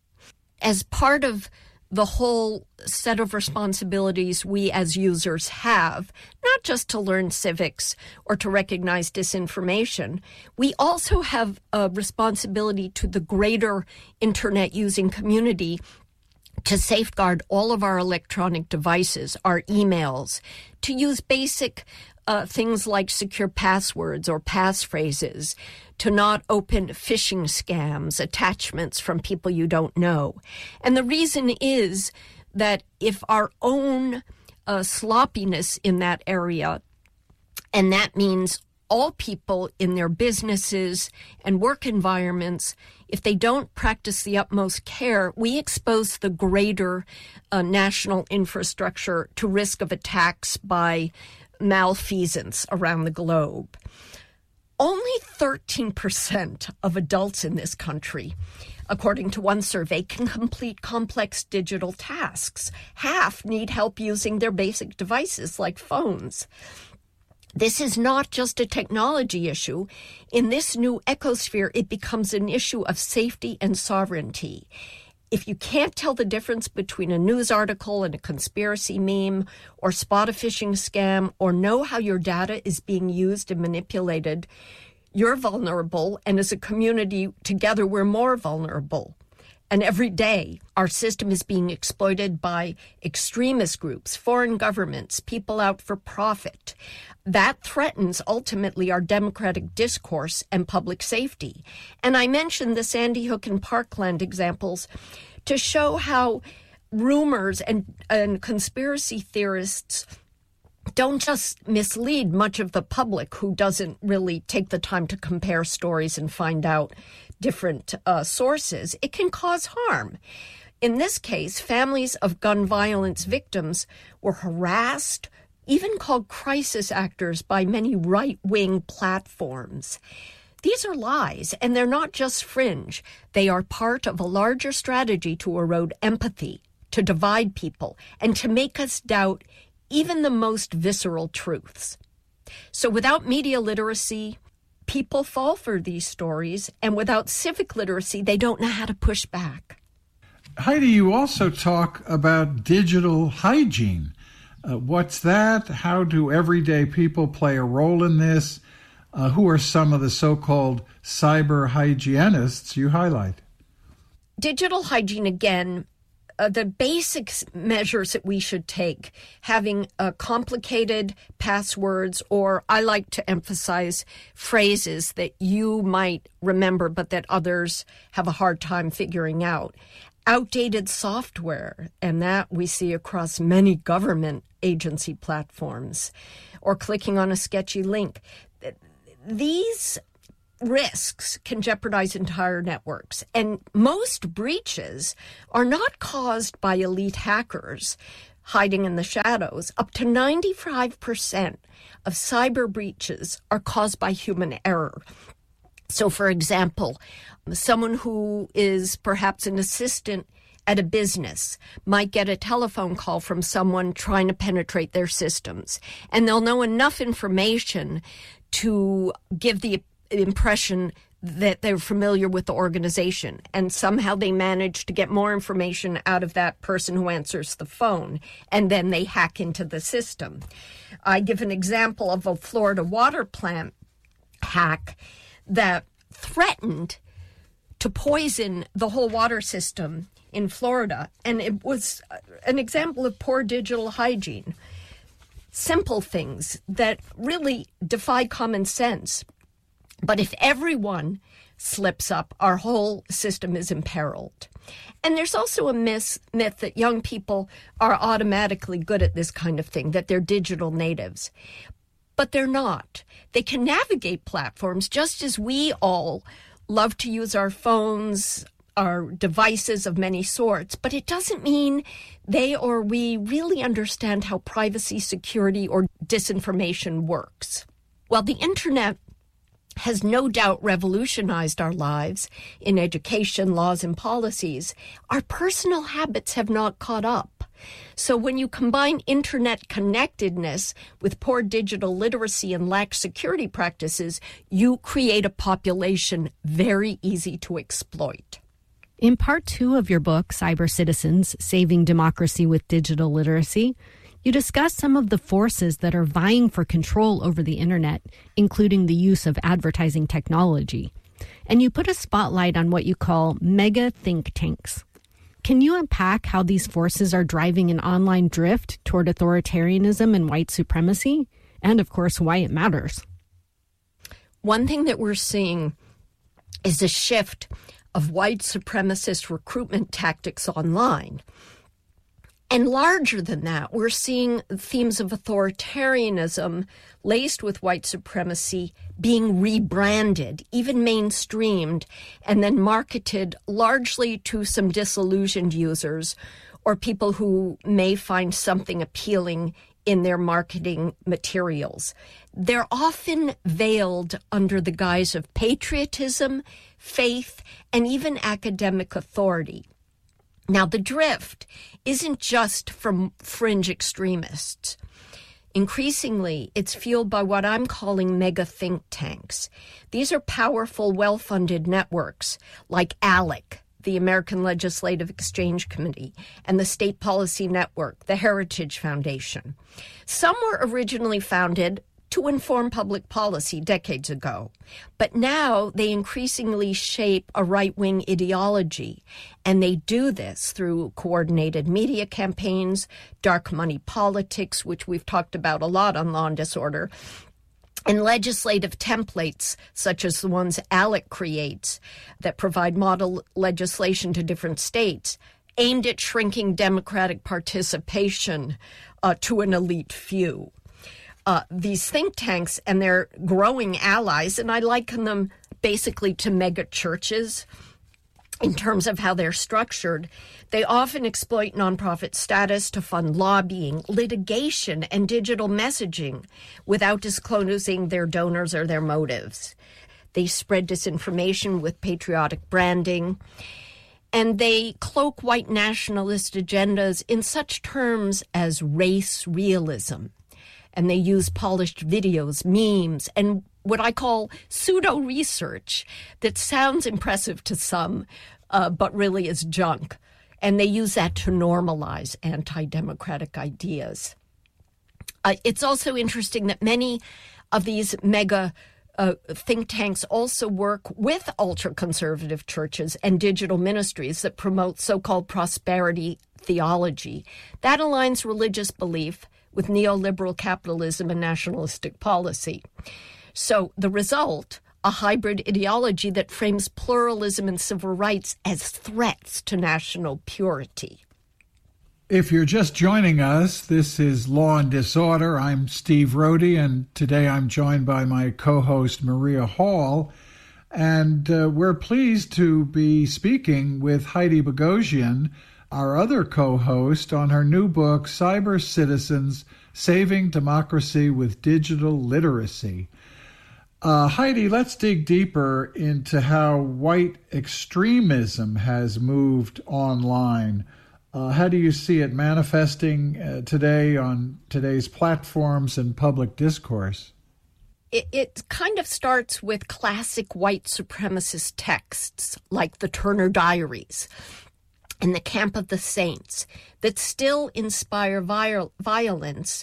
As part of the whole set of responsibilities we as users have, not just to learn civics or to recognize disinformation, we also have a responsibility to the greater internet using community to safeguard all of our electronic devices, our emails, to use basic things like secure passwords or passphrases, to not open phishing scams, attachments from people you don't know. And the reason is that if our own sloppiness in that area, and that means all people in their businesses and work environments, if they don't practice the utmost care, we expose the greater national infrastructure to risk of attacks by malfeasance around the globe. Only 13% of adults in this country, according to one survey, can complete complex digital tasks. Half need help using their basic devices like phones. This is not just a technology issue. In this new ecosphere, it becomes an issue of safety and sovereignty. If you can't tell the difference between a news article and a conspiracy meme, or spot a phishing scam, or know how your data is being used and manipulated, you're vulnerable, and as a community, together we're more vulnerable. And every day, our system is being exploited by extremist groups, foreign governments, people out for profit. That threatens ultimately our democratic discourse and public safety. And I mentioned the Sandy Hook and Parkland examples to show how rumors and conspiracy theorists don't just mislead much of the public who doesn't really take the time to compare stories and find out different sources. It can cause harm. In this case, families of gun violence victims were harassed, even called crisis actors by many right-wing platforms. These are lies, and they're not just fringe. They are part of a larger strategy to erode empathy, to divide people, and to make us doubt even the most visceral truths. So without media literacy, people fall for these stories, and without civic literacy, they don't know how to push back. Heidi, you also talk about digital hygiene. What's that? How do everyday people play a role in this? Who are some of the so-called cyber hygienists you highlight? Digital hygiene, again, the basic measures that we should take, having complicated passwords, or I like to emphasize phrases that you might remember but that others have a hard time figuring out. Outdated software, and that we see across many government agency platforms, or clicking on a sketchy link. These risks can jeopardize entire networks. And most breaches are not caused by elite hackers hiding in the shadows. Up to 95% of cyber breaches are caused by human error. So, for example, someone who is perhaps an assistant at a business might get a telephone call from someone trying to penetrate their systems, and they'll know enough information to give the impression that they're familiar with the organization, and somehow they manage to get more information out of that person who answers the phone, and then they hack into the system. I give an example of a Florida water plant hack that threatened to poison the whole water system in Florida, and it was an example of poor digital hygiene. Simple things that really defy common sense. But if everyone slips up, our whole system is imperiled. And there's also a myth that young people are automatically good at this kind of thing, that they're digital natives. But they're not. They can navigate platforms just as we all love to use our phones, our devices of many sorts, but it doesn't mean they or we really understand how privacy, security, or disinformation works. While the internet has no doubt revolutionized our lives in education, laws, and policies, our personal habits have not caught up. So when you combine internet connectedness with poor digital literacy and lax security practices, you create a population very easy to exploit. In part 2 of your book, Cyber Citizens, Saving Democracy with Digital Literacy, you discuss some of the forces that are vying for control over the internet, including the use of advertising technology. And you put a spotlight on what you call mega think tanks. Can you unpack how these forces are driving an online drift toward authoritarianism and white supremacy? And, of course, why it matters. One thing that we're seeing is a shift of white supremacist recruitment tactics online. And larger than that, we're seeing themes of authoritarianism laced with white supremacy being rebranded, even mainstreamed, and then marketed largely to some disillusioned users or people who may find something appealing in their marketing materials. They're often veiled under the guise of patriotism, faith, and even academic authority. Now, the drift isn't just from fringe extremists. Increasingly, it's fueled by what I'm calling mega think tanks. These are powerful, well-funded networks like ALEC, the American Legislative Exchange Committee, and the State Policy Network, the Heritage Foundation. Some were originally founded to inform public policy decades ago, but now they increasingly shape a right-wing ideology, and they do this through coordinated media campaigns, dark money politics, which we've talked about a lot on Law and Disorder, and legislative templates such as the ones ALEC creates that provide model legislation to different states aimed at shrinking democratic participation to an elite few. These think tanks and their growing allies, and I liken them basically to mega churches in terms of how they're structured, they often exploit nonprofit status to fund lobbying, litigation, and digital messaging without disclosing their donors or their motives. They spread disinformation with patriotic branding, and they cloak white nationalist agendas in such terms as race realism. And they use polished videos, memes, and what I call pseudo-research that sounds impressive to some, but really is junk. And they use that to normalize anti-democratic ideas. It's also interesting that many of these mega think tanks also work with ultra-conservative churches and digital ministries that promote so-called prosperity theology. That aligns religious belief with neoliberal capitalism and nationalistic policy. So the result, a hybrid ideology that frames pluralism and civil rights as threats to national purity. If you're just joining us, this is Law and Disorder. I'm Steve Rohde, and today I'm joined by my co-host Maria Hall. And we're pleased to be speaking with Heidi Boghossian, our other co-host, on her new book, Cyber Citizens: Saving Democracy with Digital Literacy. Heidi, let's dig deeper into how white extremism has moved online. How do you see it manifesting today on today's platforms and public discourse? It kind of starts with classic white supremacist texts like the Turner Diaries and the Camp of the Saints that still inspire violence,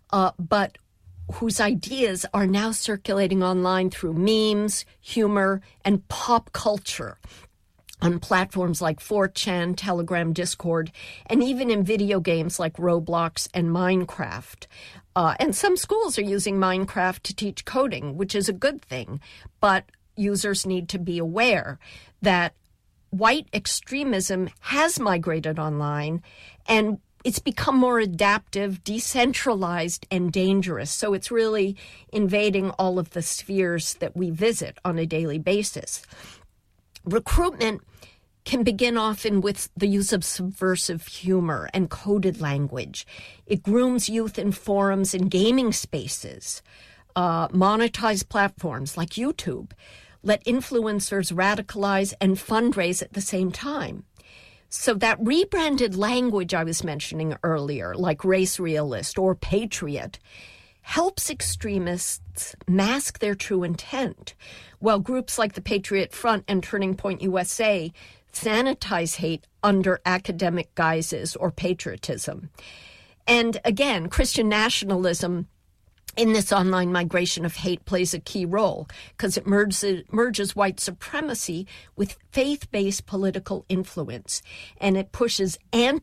but whose ideas are now circulating online through memes, humor, and pop culture on platforms like 4chan, Telegram, Discord, and even in video games like Roblox and Minecraft. And some schools are using Minecraft to teach coding, which is a good thing, but users need to be aware that white extremism has migrated online, and it's become more adaptive, decentralized, and dangerous. So it's really invading all of the spheres that we visit on a daily basis. Recruitment can begin often with the use of subversive humor and coded language. It grooms youth in forums and gaming spaces. Monetized platforms like YouTube let influencers radicalize and fundraise at the same time. So that rebranded language I was mentioning earlier, like race realist or patriot, helps extremists mask their true intent, while groups like the Patriot Front and Turning Point USA sanitize hate under academic guises or patriotism. And again, Christian nationalism in this online migration of hate plays a key role because it merges white supremacy with faith-based political influence, and it pushes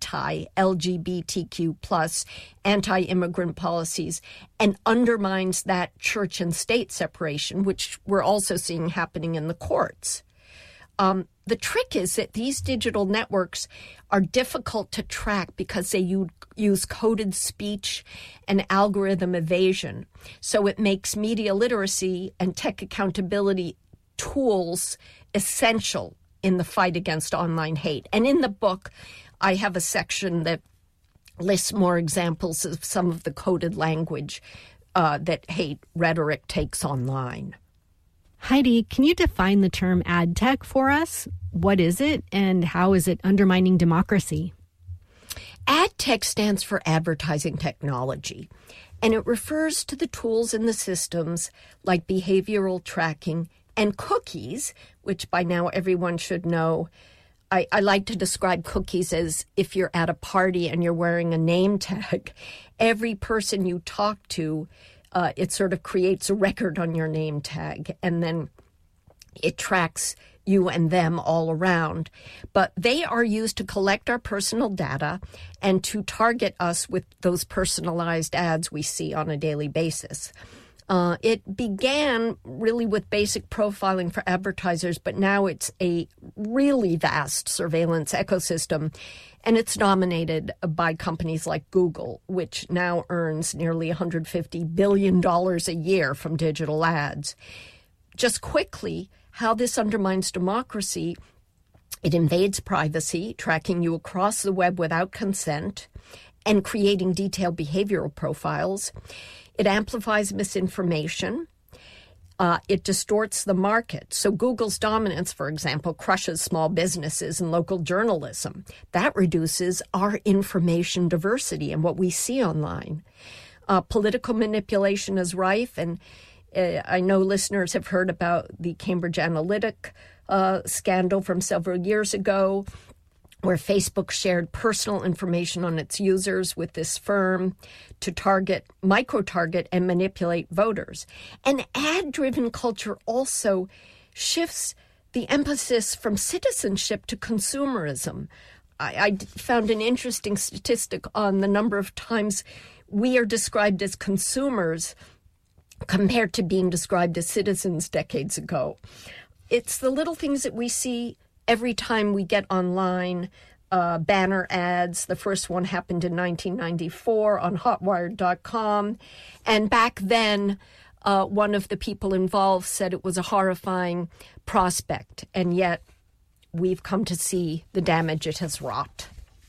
anti-LGBTQ+, anti-immigrant policies, and undermines that church and state separation, which we're also seeing happening in the courts. The trick is that these digital networks are difficult to track because they use coded speech and algorithm evasion. So it makes media literacy and tech accountability tools essential in the fight against online hate. And in the book, I have a section that lists more examples of some of the coded language that hate rhetoric takes online. Heidi, can you define the term ad tech for us? What is it, and how is it undermining democracy? Ad tech stands for advertising technology, and it refers to the tools in the systems like behavioral tracking and cookies, which by now everyone should know. I like to describe cookies as if you're at a party and you're wearing a name tag. Every person you talk to, it sort of creates a record on your name tag, and then it tracks you and them all around. But they are used to collect our personal data and to target us with those personalized ads we see on a daily basis. It began really with basic profiling for advertisers, but now it's a really vast surveillance ecosystem, and it's dominated by companies like Google, which now earns nearly $150 billion a year from digital ads. Just quickly, how this undermines democracy: it invades privacy, tracking you across the web without consent, and creating detailed behavioral profiles. It amplifies misinformation. It distorts the market. So Google's dominance, for example, crushes small businesses and local journalism. That reduces our information diversity and what we see online. Political manipulation is rife, and I know listeners have heard about the Cambridge Analytica scandal from several years ago, where Facebook shared personal information on its users with this firm to micro-target and manipulate voters. And ad-driven culture also shifts the emphasis from citizenship to consumerism. I found an interesting statistic on the number of times we are described as consumers compared to being described as citizens decades ago. It's the little things that we see every time we get online. Banner ads. The first one happened in 1994 on hotwired.com. And back then, One of the people involved said it was a horrifying prospect, and yet we've come to see the damage it has wrought.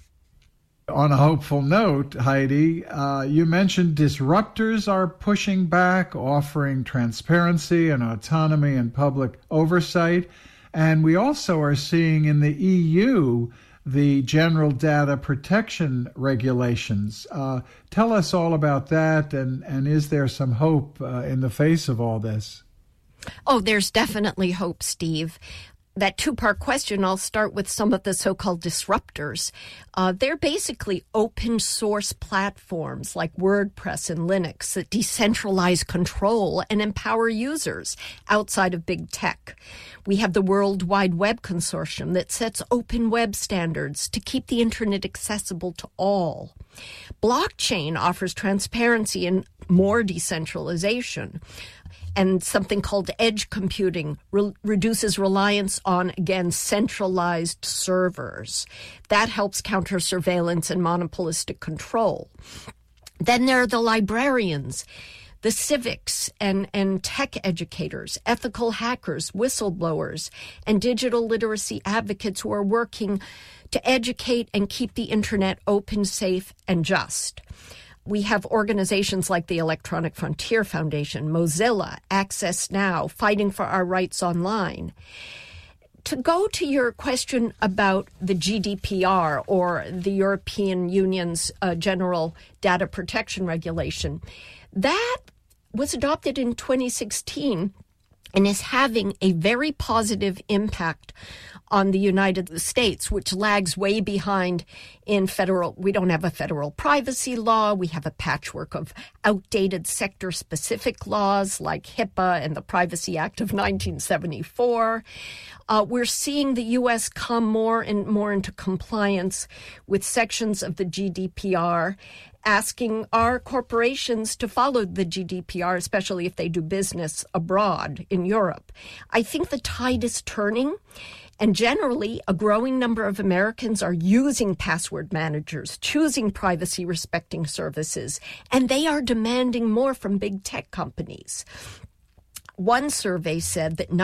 On a hopeful note, Heidi, you mentioned disruptors are pushing back, offering transparency and autonomy and public oversight. And we also are seeing in the EU the General Data Protection Regulations. Tell us all about that, and is there some hope in the face of all this? Oh, there's definitely hope, Steve. That two-part question, I'll start with some of the so-called disruptors. They're basically open-source platforms like WordPress and Linux that decentralize control and empower users outside of big tech. We have the World Wide Web Consortium that sets open web standards to keep the internet accessible to all. Blockchain offers transparency and more decentralization. And something called edge computing reduces reliance on, again, centralized servers. That helps counter surveillance and monopolistic control. Then there are the librarians, the civics and tech educators, ethical hackers, whistleblowers, and digital literacy advocates who are working to educate and keep the internet open, safe, and just. We have organizations like the Electronic Frontier Foundation, Mozilla, Access Now, Fighting for Our Rights Online. To go to your question about the GDPR, or the European Union's General Data Protection Regulation, that was adopted in 2016 and is having a very positive impact on the United States, which lags way behind in we don't have a federal privacy law. We have a patchwork of outdated sector-specific laws like HIPAA and the Privacy Act of 1974. We're seeing the U.S. come more and more into compliance with sections of the GDPR, asking our corporations to follow the GDPR, especially if they do business abroad in Europe. I think the tide is turning. And generally, a growing number of Americans are using password managers, choosing privacy-respecting services, and they are demanding more from big tech companies. One survey said that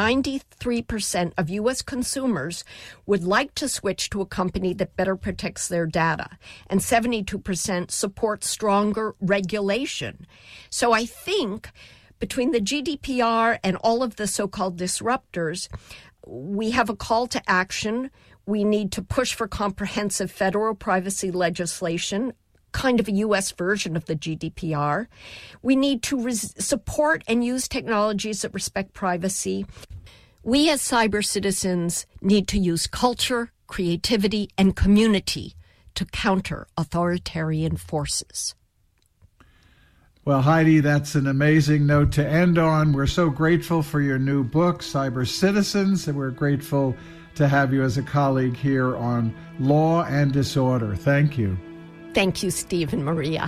93% of U.S. consumers would like to switch to a company that better protects their data, and 72% support stronger regulation. So I think between the GDPR and all of the so-called disruptors, we have a call to action. We need to push for comprehensive federal privacy legislation, kind of a U.S. version of the GDPR. We need to support and use technologies that respect privacy. We as cyber citizens need to use culture, creativity, and community to counter authoritarian forces. Well, Heidi, that's an amazing note to end on. We're so grateful for your new book, Cyber Citizens, and we're grateful to have you as a colleague here on Law and Disorder. Thank you. Thank you, Steve and Maria.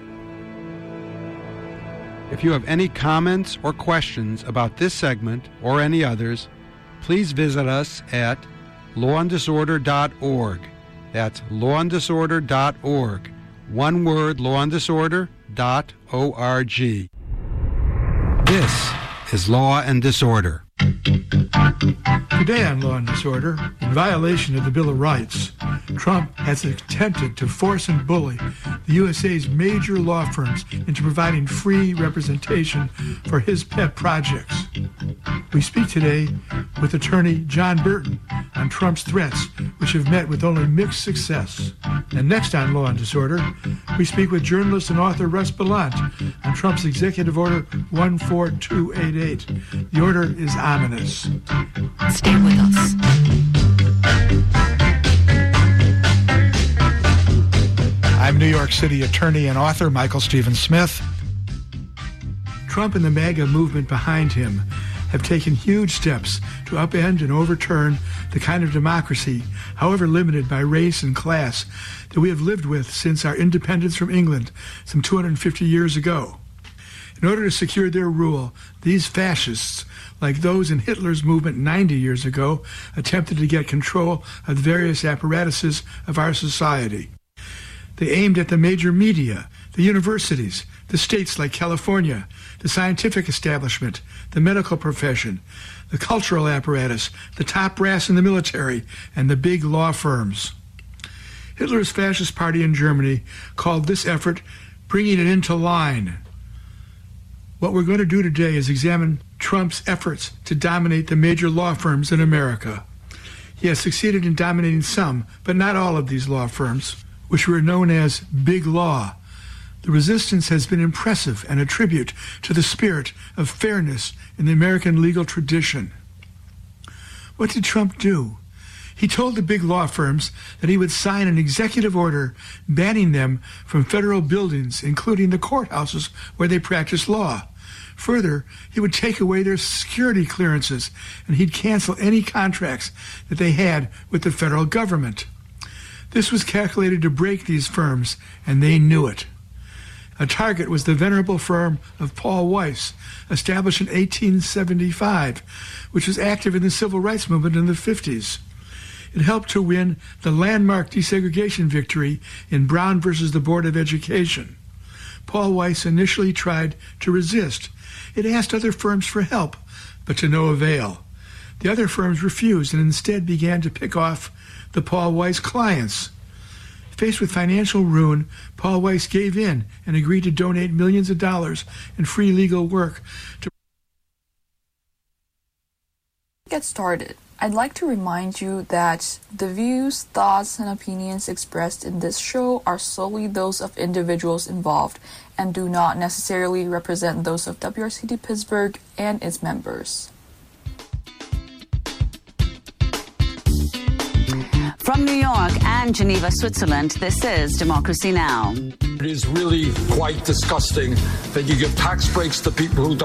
If you have any comments or questions about this segment or any others, please visit us at lawanddisorder.org. That's lawanddisorder.org. One word, lawanddisorder.org. This is Law and Disorder. Today on Law and Disorder, in violation of the Bill of Rights, Trump has attempted to force and bully the USA's major law firms into providing free representation for his pet projects. We speak today with attorney John Burton on Trump's threats, which have met with only mixed success. And next on Law and Disorder, we speak with journalist and author Russ Belant on Trump's Executive Order 14288. The order is ominous. Stay with us. I'm New York City attorney and author Michael Stephen Smith. Trump and the MAGA movement behind him have taken huge steps to upend and overturn the kind of democracy, however limited by race and class, that we have lived with since our independence from England some 250 years ago. In order to secure their rule, these fascists, like those in Hitler's movement 90 years ago, attempted to get control of the various apparatuses of our society. They aimed at the major media The universities, the states like California, the scientific establishment, the medical profession, the cultural apparatus, the top brass in the military, and the big law firms. Hitler's fascist party in Germany called this effort bringing it into line. What we're going to do today is examine Trump's efforts to dominate the major law firms in America. He has succeeded in dominating some, but not all of these law firms, which were known as Big Law. The resistance has been impressive and a tribute to the spirit of fairness in the American legal tradition. What did Trump do? He told the big law firms that he would sign an executive order banning them from federal buildings, including the courthouses where they practice law. Further, he would take away their security clearances, and he'd cancel any contracts that they had with the federal government. This was calculated to break these firms, and they knew it. A target was the venerable firm of Paul Weiss, established in 1875, which was active in the civil rights movement in the 50s. It helped to win the landmark desegregation victory in Brown versus the Board of Education. Paul Weiss initially tried to resist. It asked other firms for help, but to no avail. The other firms refused and instead began to pick off the Paul Weiss clients. Faced with financial ruin, Paul Weiss gave in and agreed to donate millions of dollars in free legal work to get started. I'd like to remind you that the views, thoughts, and opinions expressed in this show are solely those of individuals involved and do not necessarily represent those of WRCD Pittsburgh and its members. From New York and Geneva, Switzerland, this is Democracy Now! It is really quite disgusting that you give tax breaks to people who